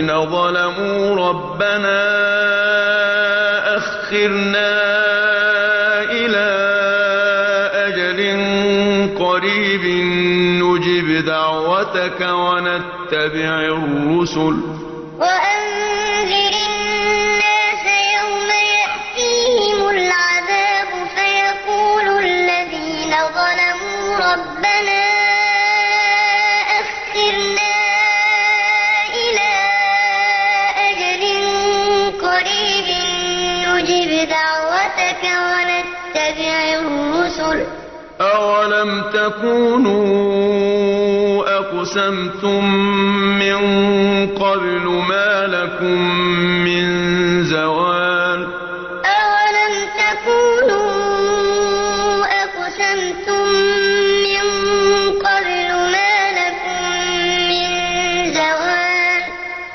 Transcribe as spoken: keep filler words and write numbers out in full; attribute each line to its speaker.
Speaker 1: الذين ظلموا ربنا أخرنا إلى أجل قريب نجب دعوتك ونتبع الرسل
Speaker 2: وأنذر الناس يوم يأتيهم العذاب فيقول الذين ظلموا ربنا أخرنا إلى أجل قريب نجب دعوتك ونتبع الرسل
Speaker 1: أولم تكونوا أقسمتم من قبل ما لكم